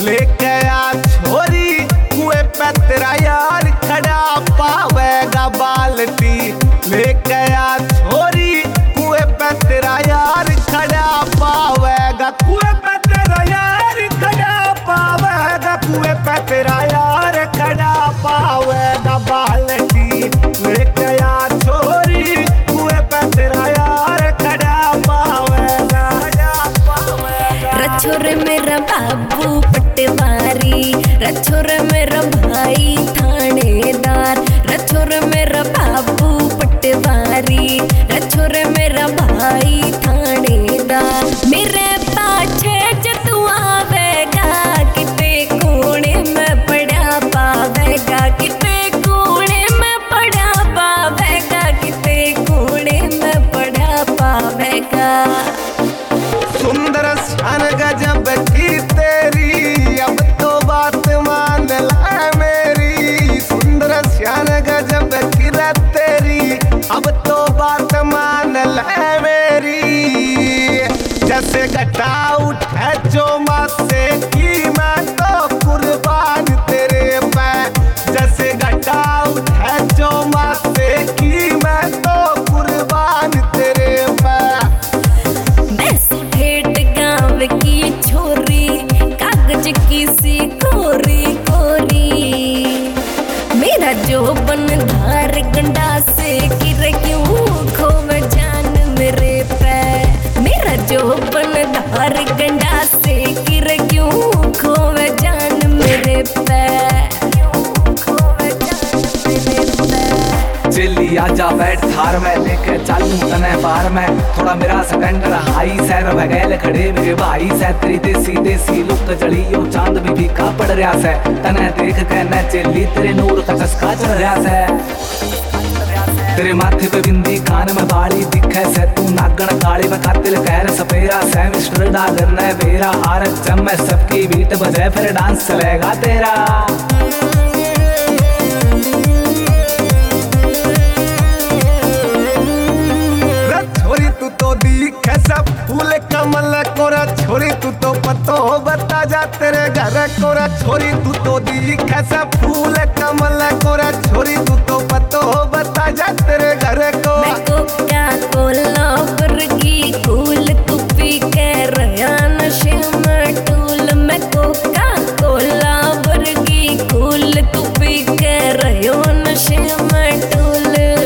लेके आ छोरी कुएं पे तेरा यार खड़ा पावेगा बाल्टी। लेके आ छोरी कुएं पे तेरा यार खड़ा पावेगा। कुएं पे तेरा यार खड़ा पावेगा। कुएं पे तेरा यार खड़ा पावेगा बाल्टी। लेके आ छोरी कुएं पे तेरा यार खड़ा पावेगा। रछोर मेरा बाबू पटवारी, रछोर मेरा भाई थानेदार। रछोर मेरा बाबू पटवारी, रछोर मेरा भाई थानेदार। मेरे पाछे जतू आवेगा किते कोने में पड़ा पावेगा। किते कोने में पड़ा पावेगा। किते कोने में पड़ा पावेगा। सुंदर शान गजब की तेरी अब तो बात मान ले मेरी। सुंदर शान गजब की रे तेरी अब तो बात मान ले मेरी। जैसे घटा उठे जो माँ से की मैं तो कुर्बान तेरे पे। जैसे घटा उठे जो माँ से की मैं तो कुर्बान तेरे पे। की छोरी कागज की सी कोरी कोरी। मेरा जो बन धार गंडा से गिर क्यों खोवे जान मेरे पे। मेरा जो बन धार गंडा से गिर क्यों खोवे जान मेरे पे। चली आजा बैठ थार में लेके चालू तने बार में। थोड़ा मेरा सिलेंडर हाई सैर बगैल खड़े मेरे भाई से। तेरी देसी देसी लुक जड़ी यो चांद भी फीका पड़ रहा से। तने देख के न चली तेरे नूर का चस्का चढ़ रहा से। तेरे माथे पे बिंदी कान में बाली दिखे से। तू नागण काली में कातिल कहर सपेरा से। मिस्टर डागर ने बेरा आरक जम में सबकी बीट बजे फिर डांस चलेगा तेरा। दिखे सब फूल कमल कोरा छोरी तू तो पतो बता जा तेरे घर कोरा। छोरी तू तो दिखे सब फूल कमल कोरा छोरी तू तो पतो बता जा तेरे घर को। मैं कोका कोला वर्गी कूल तू पी के रहा नशे में टूल। मैं कोका कोला वर्गी कूल तू पी के रहो नशे में टूल।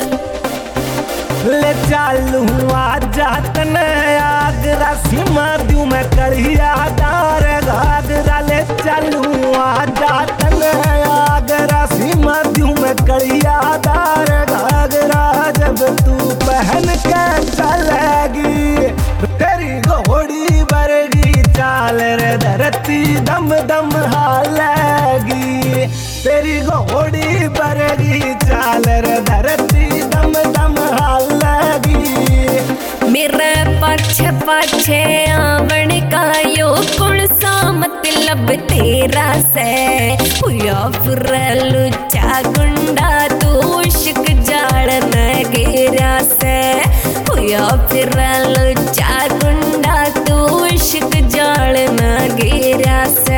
ले चालू आजा तने आगरा सीमा दू मैं करिया दार घाघरा। ले चालू आजा तने आगरा सीमा दू मैं करिया दार घाघरा। जब तू पहन के चलेगी तेरी घोड़ी बरगी चाल रे धरती दम दम हालेगी। तेरी घोड़ी बरगी चाल रे धरती दम दम हालेगी। मेरे पाछे पाछे आवण का यो कौन सा मतलब तेरा से। हुआ फिर लुच्चा गुंडा तू इश्क जाड़ न घेरा से। हुआ फिर लुच्चा गुंडा तू इश्क जाड़ न घेरा से।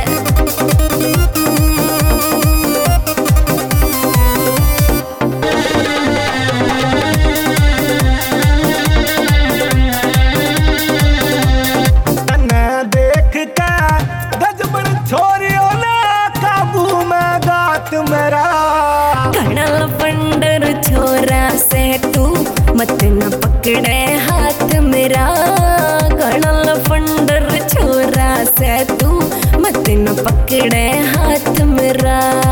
घना फंडर छोरा से तू मत न पकड़े हाथ मेरा। घना फंडर छोरा से तू मत न पकड़े हाथ मेरा।